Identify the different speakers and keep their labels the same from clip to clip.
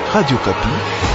Speaker 1: Radio Kapi.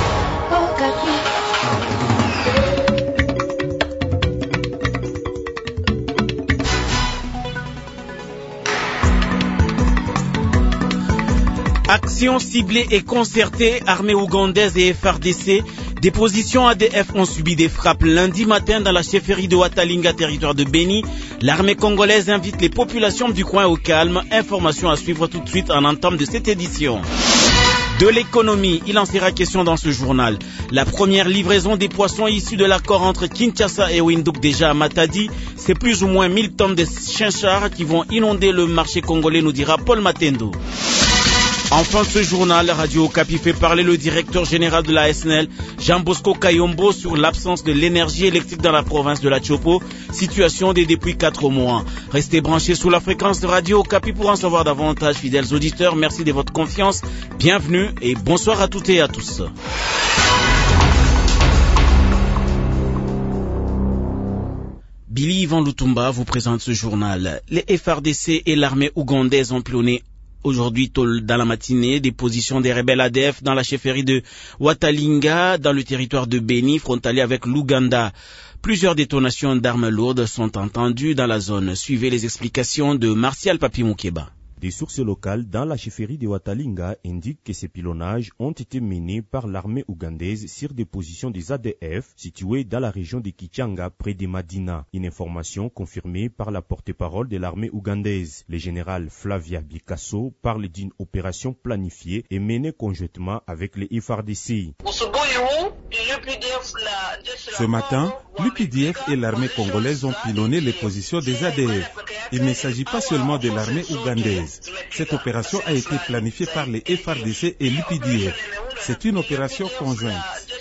Speaker 2: Action ciblée et concertée, armée ougandaise et FARDC. Des positions ADF ont subi des frappes lundi matin dans la chefferie de Watalinga, territoire de Beni. L'armée congolaise invite les populations du coin au calme. Information à suivre tout de suite en entame de cette édition. De l'économie, il en sera question dans ce journal. La première livraison des poissons issus de l'accord entre Kinshasa et Windhoek déjà à Matadi, c'est plus ou moins 1000 tonnes de chinchards qui vont inonder le marché congolais, nous dira Paul Matendo. Enfin, ce journal, Radio Okapi fait parler le directeur général de la SNEL, Jean Bosco Kayombo, sur l'absence de l'énergie électrique dans la province de la Chopo, situation depuis 4 mois. Restez branchés sous la fréquence de Radio Okapi pour en savoir davantage, fidèles auditeurs. Merci de votre confiance. Bienvenue et bonsoir à toutes et à tous. Billy Ivan Lutumba vous présente ce journal. Les FARDC et l'armée ougandaise ont pilonné aujourd'hui, dans la matinée, des positions des rebelles ADF dans la chefferie de Watalinga, dans le territoire de Beni, frontalier avec l'Ouganda. Plusieurs détonations d'armes lourdes sont entendues dans la zone. Suivez les explications de Martial Papi Moukeba.
Speaker 3: Des sources locales dans la chefferie de Watalinga indiquent que ces pilonnages ont été menés par l'armée ougandaise sur des positions des ADF situées dans la région de Kichanga, près de Madina. Une information confirmée par la porte-parole de l'armée ougandaise. Le général Flavia Bikasso parle d'une opération planifiée et menée conjointement avec les FARDC.
Speaker 4: Ce matin, l'UPDF et l'armée congolaise ont pilonné les positions des ADF. Il ne s'agit pas seulement de l'armée ougandaise. Cette opération a été planifiée par les FARDC et l'UPDF. C'est une opération conjointe.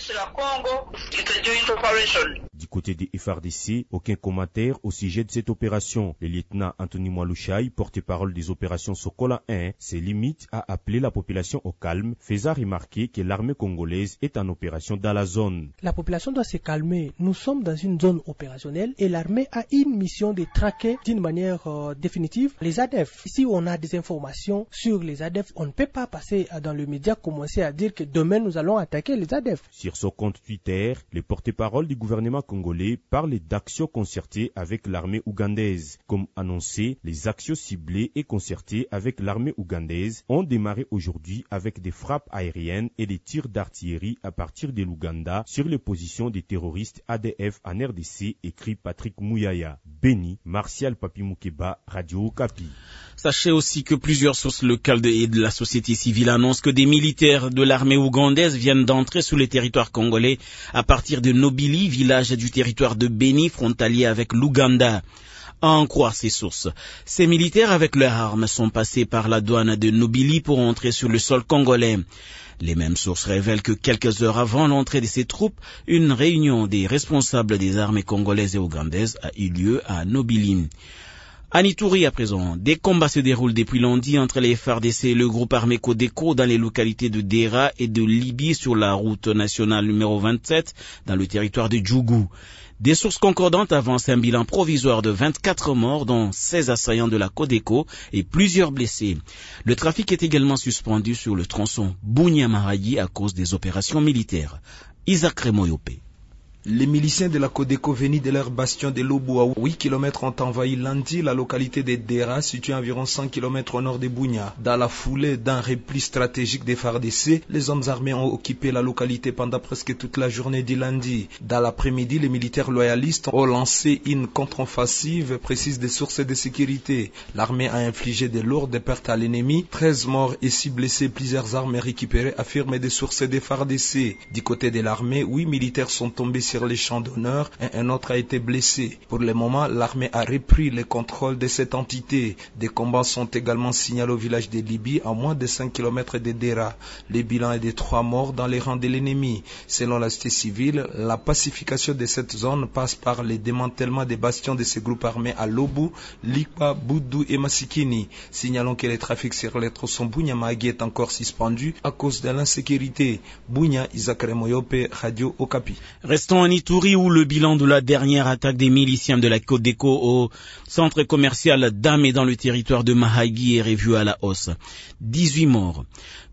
Speaker 3: Du côté des FARDC, aucun commentaire au sujet de cette opération. Le lieutenant Anthony Mwalushai, porte-parole des opérations Sokola 1, se limite à appeler la population au calme, faisant remarquer que l'armée congolaise est en opération dans la zone.
Speaker 5: La population doit se calmer. Nous sommes dans une zone opérationnelle et l'armée a une mission de traquer d'une manière définitive les ADF. Si on a des informations sur les ADF, on ne peut pas passer dans le média commencer à dire que demain nous allons attaquer les ADF.
Speaker 3: Sur son compte Twitter, le porte-parole du gouvernement congolais parle d'actions concertées avec l'armée ougandaise. Comme annoncé, les actions ciblées et concertées avec l'armée ougandaise ont démarré aujourd'hui avec des frappes aériennes et des tirs d'artillerie à partir de l'Ouganda sur les positions des terroristes ADF en RDC, écrit Patrick Mouyaya. Beni, Martial Papi Moukeba, Radio Okapi.
Speaker 2: Sachez aussi que plusieurs sources locales et de la société civile annoncent que des militaires de l'armée ougandaise viennent d'entrer sur le territoire congolais à partir de Nobili, village du territoire de Beni, frontalier avec l'Ouganda. À en croire ces sources, ces militaires avec leurs armes sont passés par la douane de Nobili pour entrer sur le sol congolais. Les mêmes sources révèlent que quelques heures avant l'entrée de ces troupes, une réunion des responsables des armées congolaises et ougandaises a eu lieu à Nobili. À Nitouri à présent, des combats se déroulent depuis lundi entre les FARDC et le groupe armé Codeco dans les localités de Dera et de Libi sur la route nationale numéro 27 dans le territoire de Djougou. Des sources concordantes avancent un bilan provisoire de 24 morts, dont 16 assaillants de la Codeco et plusieurs blessés. Le trafic est également suspendu sur le tronçon Bunya-Maragi à cause des opérations militaires. Isaac Remoyope.
Speaker 6: Les miliciens de la Codeco venus de leur bastion de Lobo à 8 km ont envahi lundi la localité de Dera, située à environ 100 km au nord de Bunya. Dans la foulée d'un repli stratégique des FARDC, les hommes armés ont occupé la localité pendant presque toute la journée du lundi. Dans l'après-midi, les militaires loyalistes ont lancé une contre-offensive, précise des sources de sécurité. L'armée a infligé de lourdes pertes à l'ennemi, 13 morts et 6 blessés, plusieurs armes récupérées, affirment des sources des FARDC. Du côté de l'armée, 8 militaires sont tombés sur les champs d'honneur et un autre a été blessé. Pour le moment, l'armée a repris le contrôle de cette entité. Des combats sont également signalés au village de Libye, à moins de 5 km de Dera. Le bilan est de 3 morts dans les rangs de l'ennemi. Selon la société civile, la pacification de cette zone passe par le démantèlement des bastions de ces groupes armés à Lobu, Likpa, Boudou et Masikini. Signalons que le trafic sur les tronçons Bunya-Mahagi est encore suspendu à cause de l'insécurité. Bunya, Isaac Remoyope, Radio Okapi.
Speaker 2: Restons en Ituri où le bilan de la dernière attaque des miliciens de la Codeco au centre commercial d'Amé dans le territoire de Mahagi est revu à la hausse. 18 morts.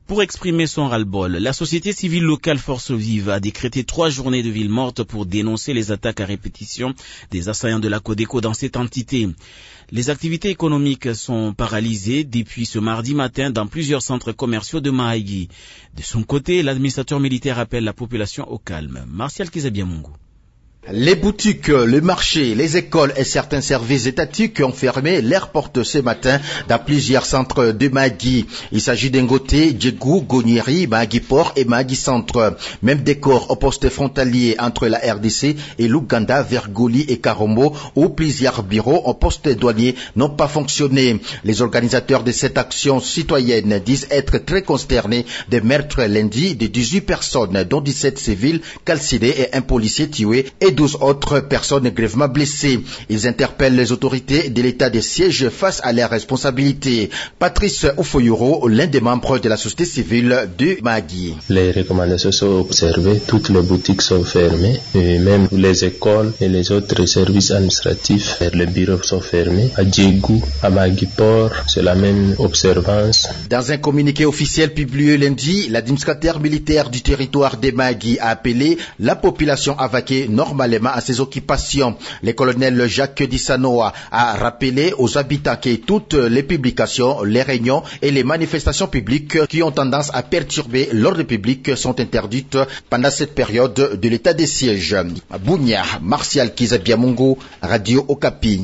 Speaker 2: Pour exprimer son ras-le-bol, la société civile locale Force Vive a décrété 3 journées de ville morte pour dénoncer les attaques à répétition des assaillants de la Codeco dans cette entité. Les activités économiques sont paralysées depuis ce mardi matin dans plusieurs centres commerciaux de Mahagi. De son côté, l'administrateur militaire appelle la population au calme. Martial Kizabiamungu.
Speaker 1: Les boutiques, le marché, les écoles et certains services étatiques ont fermé leurs portes ce matin dans plusieurs centres de Mahagi. Il s'agit d'Ngote, Djegou, Gonieri, Mahagi Port et Mahagi Centre. Même décor au poste frontalier entre la RDC et l'Ouganda vers Goli et Karombo, où plusieurs bureaux au poste douanier n'ont pas fonctionné. Les organisateurs de cette action citoyenne disent être très consternés des meurtres lundi de 18 personnes, dont 17 civils calcinés et un policier tué et 12 autres personnes grièvement blessées. Ils interpellent les autorités de l'état de siège face à leurs responsabilités. Patrice Oufoyuro, l'un des membres de la société civile de Mahagi.
Speaker 7: Les recommandations sont observées, toutes les boutiques sont fermées, et même les écoles et les autres services administratifs, les bureaux sont fermés. À Djegou, à Mahagi Port, c'est la même observance.
Speaker 1: Dans un communiqué officiel publié lundi, l'administrateur militaire du territoire de Mahagi a appelé la population à vaquer normalement à ses occupations. Le colonel Jacques Dissanoa a rappelé aux habitants que toutes les publications, les réunions et les manifestations publiques qui ont tendance à perturber l'ordre public sont interdites pendant cette période de l'état de siège. Bounia, Martial Kizabiamungu, Radio Okapi.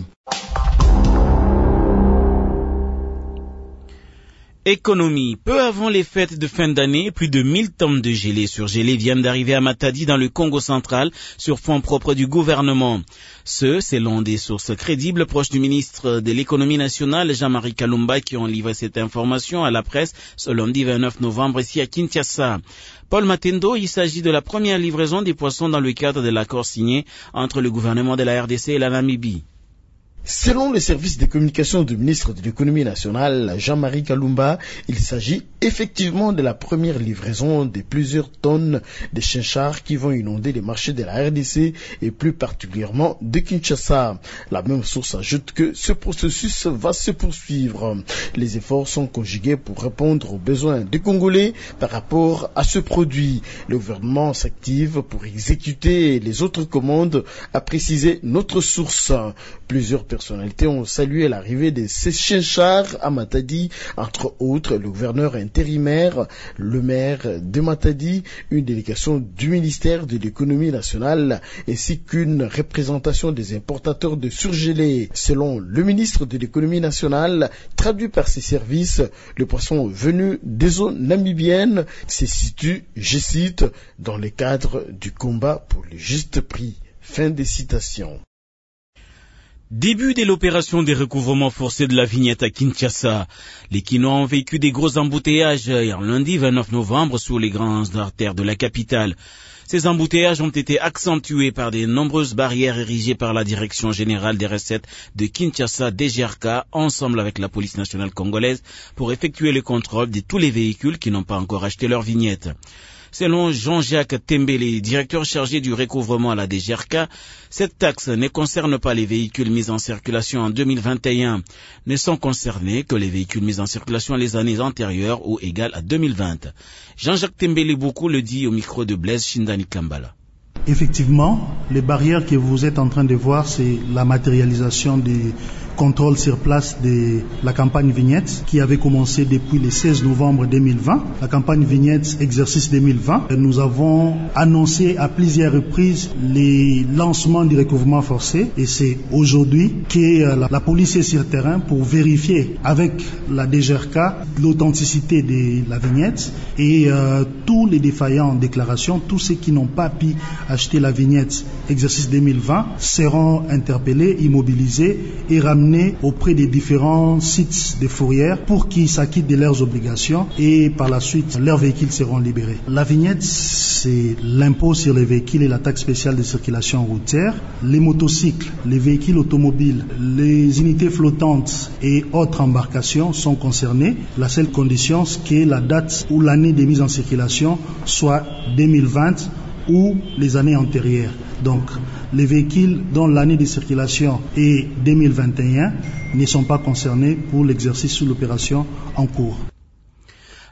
Speaker 2: Économie. Peu avant les fêtes de fin d'année, plus de 1000 tonnes de gelée surgelée viennent d'arriver à Matadi dans le Congo central sur fonds propres du gouvernement. C'est selon des sources crédibles proches du ministre de l'économie nationale, Jean-Marie Kalumba, qui ont livré cette information à la presse ce lundi 29 novembre ici à Kinshasa. Paul Matendo, il s'agit de la première livraison des poissons dans le cadre de l'accord signé entre le gouvernement de la RDC et la Namibie.
Speaker 8: Selon le service de communication du ministre de l'économie nationale, Jean-Marie Kalumba, il s'agit effectivement de la première livraison de plusieurs tonnes de chinchards qui vont inonder les marchés de la RDC et plus particulièrement de Kinshasa. La même source ajoute que ce processus va se poursuivre. Les efforts sont conjugués pour répondre aux besoins des Congolais par rapport à ce produit. Le gouvernement s'active pour exécuter les autres commandes, a précisé notre source. Plusieurs personnalités ont salué l'arrivée de ces chinchards à Matadi, entre autres le gouverneur intérimaire, le maire de Matadi, une délégation du ministère de l'économie nationale, ainsi qu'une représentation des importateurs de surgelés. Selon le ministre de l'économie nationale, traduit par ses services, le poisson venu des zones namibiennes se situe, je cite, dans le cadre du combat pour le juste prix. Fin des citations.
Speaker 2: Début de l'opération de recouvrement forcé de la vignette à Kinshasa. Les Kinois ont vécu des gros embouteillages hier lundi 29 novembre sur les grandes artères de la capitale. Ces embouteillages ont été accentués par de nombreuses barrières érigées par la Direction générale des recettes de Kinshasa, DGRK, ensemble avec la police nationale congolaise, pour effectuer le contrôle de tous les véhicules qui n'ont pas encore acheté leur vignette. Selon Jean-Jacques Tembele, directeur chargé du recouvrement à la DGRK, cette taxe ne concerne pas les véhicules mis en circulation en 2021. Ne sont concernés que les véhicules mis en circulation les années antérieures ou égales à 2020. Jean-Jacques Tembele beaucoup le dit au micro de Blaise Shindani Kambala.
Speaker 9: Effectivement, les barrières que vous êtes en train de voir, c'est la matérialisation des contrôles sur place de la campagne Vignette qui avait commencé depuis le 16 novembre 2020. La campagne Vignette exercice 2020. Nous avons annoncé à plusieurs reprises les lancements du recouvrement forcé et c'est aujourd'hui que la police est sur le terrain pour vérifier avec la DGRK l'authenticité de la vignette et tous les défaillants en déclaration, tous ceux qui n'ont pas pu acheter la vignette exercice 2020 seront interpellés, immobilisés et ramenés auprès des différents sites de fourrières pour qu'ils s'acquittent de leurs obligations et par la suite leurs véhicules seront libérés. La vignette, c'est l'impôt sur les véhicules et la taxe spéciale de circulation routière. Les motocycles, les véhicules automobiles, les unités flottantes et autres embarcations sont concernés. La seule condition, c'est que la date ou l'année de mise en circulation soit 2020 ou les années antérieures. Donc, les véhicules dont l'année de circulation est 2021 ne sont pas concernés pour l'exercice sous l'opération en cours.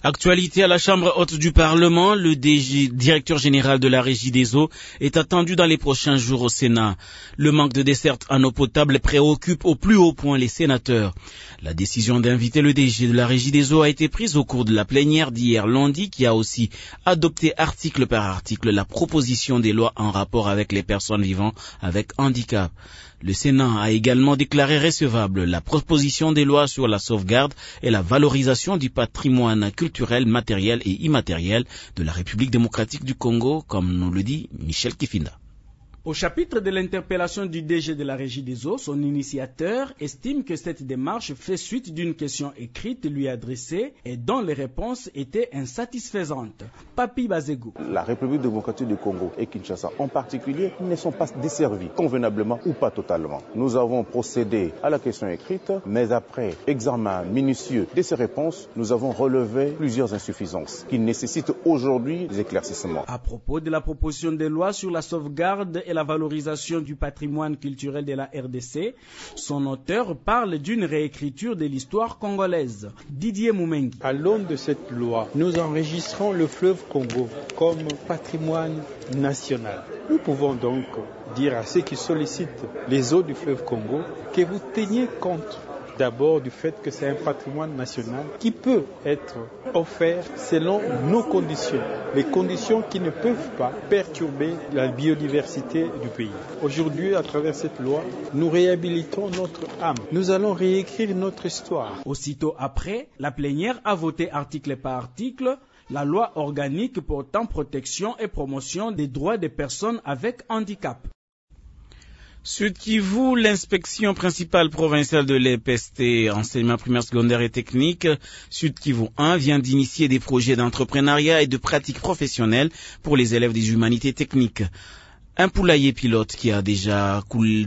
Speaker 2: Actualité à la Chambre haute du Parlement, le directeur général de la Régie des eaux est attendu dans les prochains jours au Sénat. Le manque de desserte en eau potable préoccupe au plus haut point les sénateurs. La décision d'inviter le DG de la Régie des eaux a été prise au cours de la plénière d'hier lundi, qui a aussi adopté article par article la proposition des lois en rapport avec les personnes vivant avec handicap. Le Sénat a également déclaré recevable la proposition des lois sur la sauvegarde et la valorisation du patrimoine culturel, matériel et immatériel de la République démocratique du Congo, comme nous le dit Michel Kifinda.
Speaker 10: Au chapitre de l'interpellation du DG de la Régie des eaux, son initiateur estime que cette démarche fait suite d'une question écrite lui adressée et dont les réponses étaient insatisfaisantes. Papi Bazegou.
Speaker 11: La République démocratique du Congo et Kinshasa en particulier ne sont pas desservis convenablement ou pas totalement. Nous avons procédé à la question écrite, mais après examen minutieux de ces réponses, nous avons relevé plusieurs insuffisances qui nécessitent aujourd'hui des éclaircissements.
Speaker 10: À propos de la proposition de loi sur la sauvegarde et la valorisation du patrimoine culturel de la RDC, son auteur parle d'une réécriture de l'histoire congolaise. Didier Moumengi.
Speaker 12: À l'aune de cette loi, nous enregistrons le fleuve Congo comme patrimoine national. Nous pouvons donc dire à ceux qui sollicitent les eaux du fleuve Congo que vous teniez compte d'abord du fait que c'est un patrimoine national qui peut être offert selon nos conditions, les conditions qui ne peuvent pas perturber la biodiversité du pays. Aujourd'hui, à travers cette loi, nous réhabilitons notre âme. Nous allons réécrire notre histoire.
Speaker 10: Aussitôt après, la plénière a voté article par article la loi organique portant protection et promotion des droits des personnes avec handicap.
Speaker 2: Sud Kivu, l'inspection principale provinciale de l'EPST, enseignement primaire, secondaire et technique, Sud Kivu 1, vient d'initier des projets d'entrepreneuriat et de pratiques professionnelles pour les élèves des humanités techniques. Un poulailler pilote qui a déjà coulé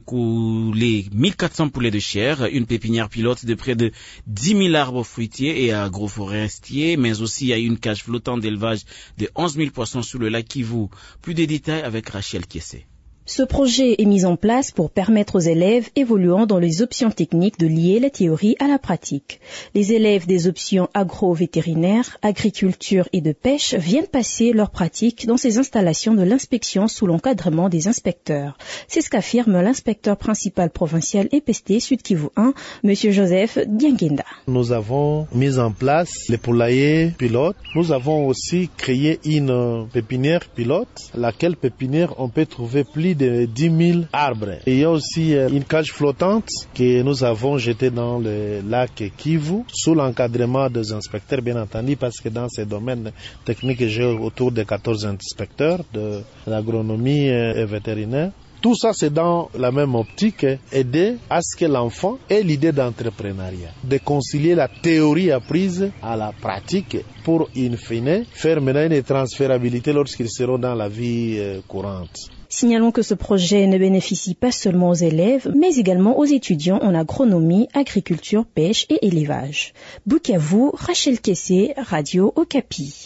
Speaker 2: 1400 poulets de chair, une pépinière pilote de près de 10 000 arbres fruitiers et agroforestiers, mais aussi il y a une cage flottante d'élevage de 11 000 poissons sous le lac Kivu. Plus de détails avec Rachel Kiessé.
Speaker 13: Ce projet est mis en place pour permettre aux élèves évoluant dans les options techniques de lier la théorie à la pratique. Les élèves des options agro-vétérinaires, agriculture et de pêche viennent passer leur pratique dans ces installations de l'inspection sous l'encadrement des inspecteurs. C'est ce qu'affirme l'inspecteur principal provincial EPST Sud Kivu 1, M. Joseph Diangenda.
Speaker 14: Nous avons mis en place les poulaillers pilotes. Nous avons aussi créé une pépinière pilote, laquelle pépinière on peut trouver plus de 10 000 arbres. Et il y a aussi une cage flottante que nous avons jetée dans le lac Kivu sous l'encadrement des inspecteurs, bien entendu, parce que dans ces domaines techniques, j'ai autour de 14 inspecteurs de l'agronomie et vétérinaire. Tout ça, c'est dans la même optique, aider à ce que l'enfant ait l'idée d'entrepreneuriat, de concilier la théorie apprise à la pratique pour, in fine, faire maintenant une transférabilité lorsqu'ils seront dans la vie courante.
Speaker 13: Signalons que ce projet ne bénéficie pas seulement aux élèves, mais également aux étudiants en agronomie, agriculture, pêche et élevage. Bukavu, Rachel Kessé, Radio Okapi.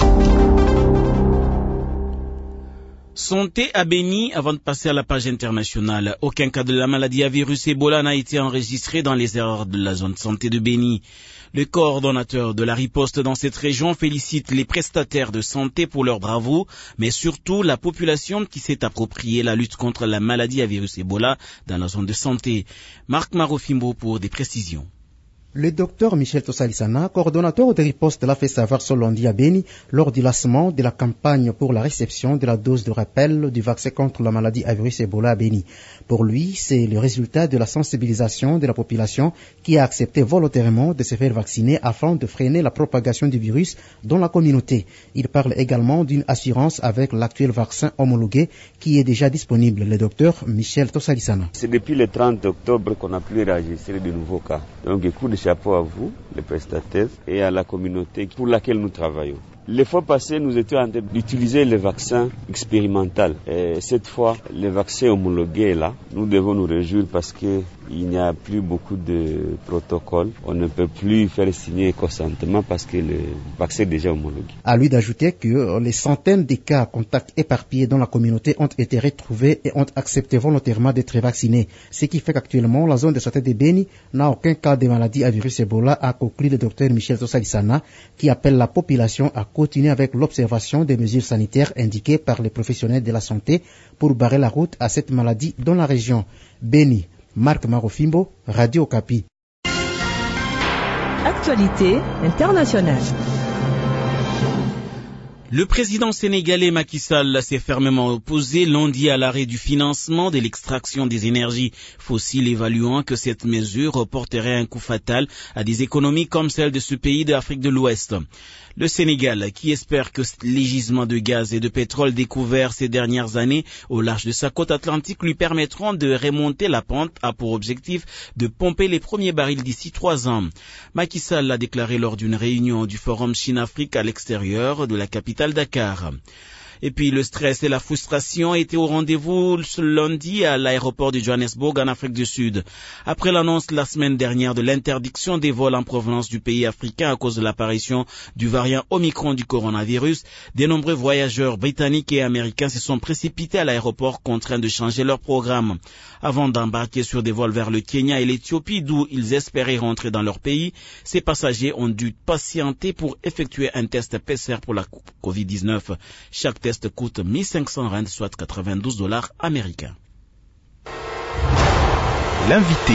Speaker 2: Santé à Béni, avant de passer à la page internationale. Aucun cas de la maladie à virus Ebola n'a été enregistré dans les aires de la zone santé de Béni. Le coordonnateur de la riposte dans cette région félicite les prestataires de santé pour leur bravoure, mais surtout la population qui s'est appropriée la lutte contre la maladie à virus Ebola dans la zone de santé. Marc Marofimbo pour des précisions.
Speaker 15: Le docteur Michel Tosalisana, coordonnateur de riposte, l'a fait savoir ce lundi à Béni lors du lancement de la campagne pour la réception de la dose de rappel du vaccin contre la maladie à virus Ebola à Béni. Pour lui, c'est le résultat de la sensibilisation de la population qui a accepté volontairement de se faire vacciner afin de freiner la propagation du virus dans la communauté. Il parle également d'une assurance avec l'actuel vaccin homologué qui est déjà disponible. Le docteur Michel Tosalisana.
Speaker 16: C'est depuis le 30 octobre qu'on a pu enregistrer de nouveaux cas. Donc, coup de chapeau à vous, les prestataires, et à la communauté pour laquelle nous travaillons. Les fois passées, nous étions en train d'utiliser le vaccin expérimental. Et cette fois, le vaccin homologué est là. Nous devons nous réjouir parce qu'il n'y a plus beaucoup de protocoles. On ne peut plus faire signer consentement parce que le vaccin est déjà homologué.
Speaker 15: À lui d'ajouter que les centaines de cas contacts éparpillés dans la communauté ont été retrouvés et ont accepté volontairement d'être vaccinés. Ce qui fait qu'actuellement, la zone de santé de Beni n'a aucun cas de maladie à virus Ebola, a conclu le docteur Michel Tosalisana, qui appelle la population à continuer avec l'observation des mesures sanitaires indiquées par les professionnels de la santé pour barrer la route à cette maladie dans la région. Beni, Marc Marofimbo, Radio Okapi.
Speaker 17: Actualité internationale.
Speaker 2: Le président sénégalais Macky Sall s'est fermement opposé lundi à l'arrêt du financement de l'extraction des énergies fossiles, évaluant que cette mesure porterait un coup fatal à des économies comme celle de ce pays d'Afrique de l'Ouest. Le Sénégal, qui espère que les gisements de gaz et de pétrole découverts ces dernières années au large de sa côte atlantique lui permettront de remonter la pente, a pour objectif de pomper les premiers barils d'ici 3 ans. Macky Sall l'a déclaré lors d'une réunion du Forum Chine-Afrique à l'extérieur de la capitale Dakar. Et puis le stress et la frustration étaient au rendez-vous ce lundi à l'aéroport de Johannesburg en Afrique du Sud. Après l'annonce la semaine dernière de l'interdiction des vols en provenance du pays africain à cause de l'apparition du variant Omicron du coronavirus, de nombreux voyageurs britanniques et américains se sont précipités à l'aéroport contraints de changer leur programme. Avant d'embarquer sur des vols vers le Kenya et l'Éthiopie, d'où ils espéraient rentrer dans leur pays, ces passagers ont dû patienter pour effectuer un test PCR pour la Covid-19. Chaque test coûte 1500 rand, soit $92 américains.
Speaker 18: L'invité.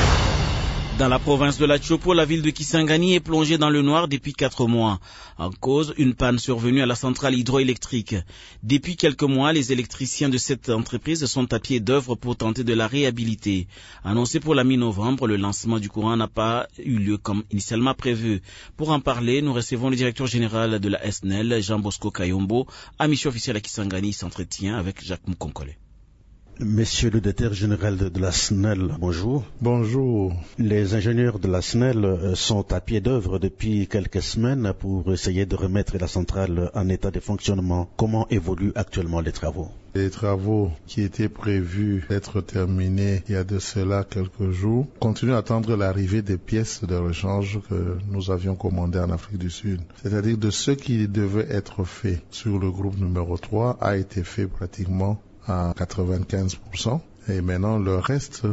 Speaker 2: Dans la province de la Tchopo, la ville de Kisangani est plongée dans le noir depuis 4 mois. En cause, une panne survenue à la centrale hydroélectrique. Depuis quelques mois, les électriciens de cette entreprise sont à pied d'œuvre pour tenter de la réhabiliter. Annoncé pour la mi-novembre, le lancement du courant n'a pas eu lieu comme initialement prévu. Pour en parler, nous recevons le directeur général de la SNEL, Jean-Bosco Kayombo. À mission officielle à Kisangani, s'entretient avec Jacques Moukonkole.
Speaker 19: Monsieur le directeur général de la SNEL, bonjour.
Speaker 14: Bonjour.
Speaker 19: Les ingénieurs de la SNEL sont à pied d'œuvre depuis quelques semaines pour essayer de remettre la centrale en état de fonctionnement. Comment évoluent actuellement les travaux?
Speaker 14: Les travaux qui étaient prévus d'être terminés il y a de cela quelques jours continuent à attendre l'arrivée des pièces de rechange que nous avions commandées en Afrique du Sud. C'est-à-dire de ce qui devait être fait sur le groupe numéro 3 a été fait pratiquement à 95%. Et maintenant, le reste,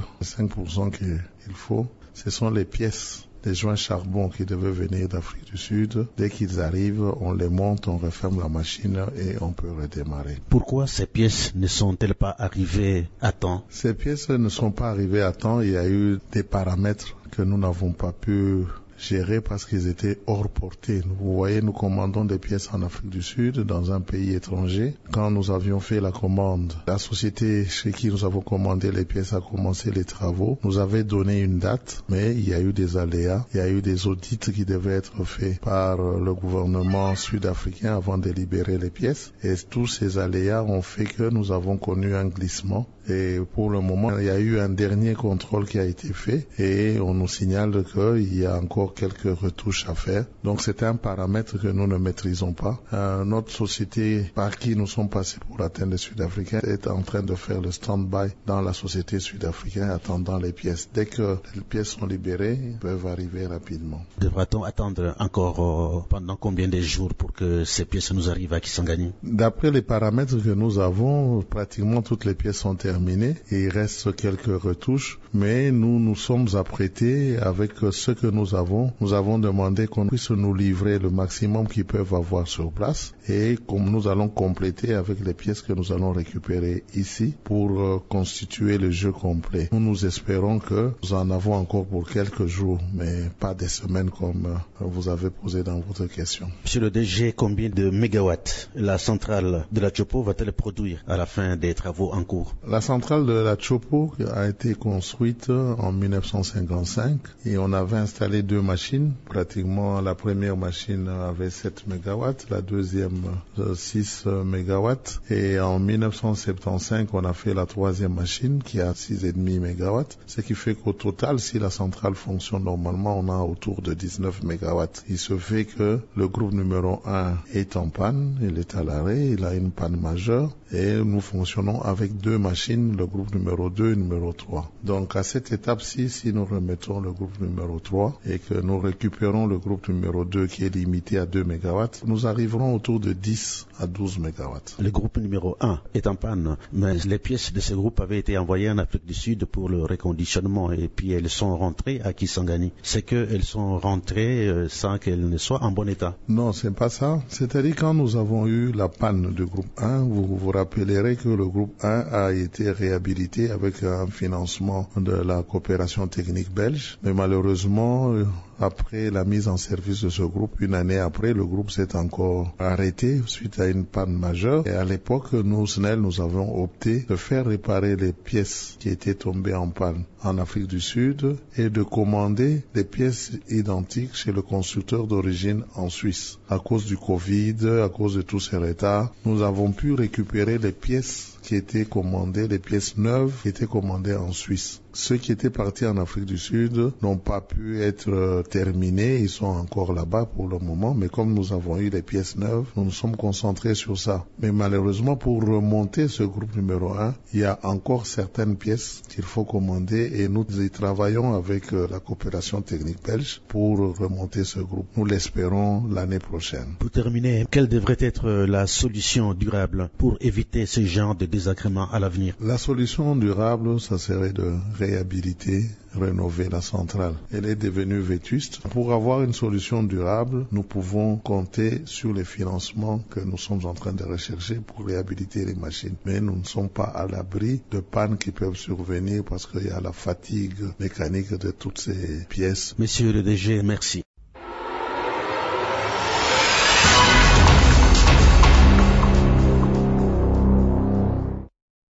Speaker 14: 5% qu'il faut, ce sont les pièces, les joints charbon qui devaient venir d'Afrique du Sud. Dès qu'ils arrivent, on les monte, on referme la machine et on peut redémarrer.
Speaker 19: Pourquoi ces pièces ne sont-elles pas arrivées à temps?
Speaker 14: Ces pièces ne sont pas arrivées à temps. Il y a eu des paramètres que nous n'avons pas pu gérer parce qu'ils étaient hors portée. Vous voyez, nous commandons des pièces en Afrique du Sud, dans un pays étranger. Quand nous avions fait la commande, la société chez qui nous avons commandé les pièces a commencé les travaux, nous avait donné une date, mais il y a eu des aléas, il y a eu des audits qui devaient être faits par le gouvernement sud-africain avant de libérer les pièces. Et tous ces aléas ont fait que nous avons connu un glissement. Et pour le moment, il y a eu un dernier contrôle qui a été fait et on nous signale qu'il y a encore quelques retouches à faire. Donc c'est un paramètre que nous ne maîtrisons pas. Notre société par qui nous sommes passés pour atteindre les Sud-Africains est en train de faire le stand-by dans la société sud-africaine attendant les pièces. Dès que les pièces sont libérées, ils peuvent arriver rapidement.
Speaker 19: Devra-t-on attendre encore pendant combien de jours pour que ces pièces nous arrivent à Kisangani?
Speaker 14: D'après les paramètres que nous avons, pratiquement toutes les pièces sont terminées. Et il reste quelques retouches, mais nous nous sommes apprêtés avec ce que nous avons. Nous avons demandé qu'on puisse nous livrer le maximum qu'ils peuvent avoir sur place et comme nous allons compléter avec les pièces que nous allons récupérer ici pour constituer le jeu complet. Nous espérons que nous en avons encore pour quelques jours, mais pas des semaines comme vous avez posé dans votre question.
Speaker 19: Monsieur le DG, combien de mégawatts la centrale de la Tchopo va-t-elle produire à la fin des travaux en cours?
Speaker 14: La centrale de la Tchopo a été construite en 1955 et on avait installé 2
Speaker 18: machines. Pratiquement, la première machine avait 7 MW, la deuxième 6 MW. Et en 1975, on a fait la troisième machine qui a 6,5 MW. Ce qui fait qu'au total, si la centrale fonctionne normalement, on a autour de 19 MW. Il se fait que le groupe numéro 1 est en panne, il est à l'arrêt, il a une panne majeure et nous fonctionnons avec 2 machines, le groupe numéro 2 et numéro 3. Donc à cette étape-ci, si nous remettons le groupe numéro 3 et que nous récupérons le groupe numéro 2 qui est limité à 2 MW, nous arriverons autour de 10 à 12 MW.
Speaker 19: Le groupe numéro 1 est en panne, mais les pièces de ce groupe avaient été envoyées en Afrique du Sud pour le reconditionnement et puis elles sont rentrées à Kisangani. C'est qu'elles sont rentrées sans qu'elles ne soient en bon état?
Speaker 18: Non, c'est pas ça. C'est-à-dire quand nous avons eu la panne du groupe 1, vous vous rappellerez que le groupe 1 a été réhabilité avec un financement de la coopération technique belge. Mais malheureusement, après la mise en service de ce groupe, une année après, le groupe s'est encore arrêté suite à une panne majeure. Et à l'époque, nous, SNEL, nous avons opté de faire réparer les pièces qui étaient tombées en panne en Afrique du Sud et de commander des pièces identiques chez le constructeur d'origine en Suisse. À cause du Covid, à cause de tous ces retards, nous avons pu récupérer les pièces qui étaient commandées, les pièces neuves qui étaient commandées en Suisse. Ceux qui étaient partis en Afrique du Sud n'ont pas pu être terminés, ils sont encore là-bas pour le moment, mais comme nous avons eu les pièces neuves, nous nous sommes concentrés sur ça. Mais malheureusement, pour remonter ce groupe numéro 1, il y a encore certaines pièces qu'il faut commander et nous y travaillons avec la coopération technique belge pour remonter ce groupe. Nous l'espérons l'année prochaine.
Speaker 19: Pour terminer, quelle devrait être la solution durable pour éviter ce genre de désagréments à l'avenir?
Speaker 18: La solution durable, ça serait de réhabiliter, rénover la centrale. Elle est devenue vétuste. Pour avoir une solution durable, nous pouvons compter sur les financements que nous sommes en train de rechercher pour réhabiliter les machines. Mais nous ne sommes pas à l'abri de pannes qui peuvent survenir parce qu'il y a la fatigue mécanique de toutes ces pièces.
Speaker 19: Monsieur le DG, merci.